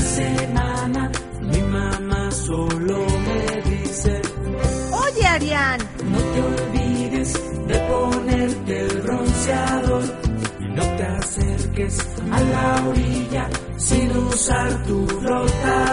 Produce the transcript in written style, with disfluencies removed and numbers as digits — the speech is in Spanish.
semana mi mamá solo me dice: Oye, Arián, no te olvides de ponerte el bronceador y no te acerques a la orilla sin usar tu flotador.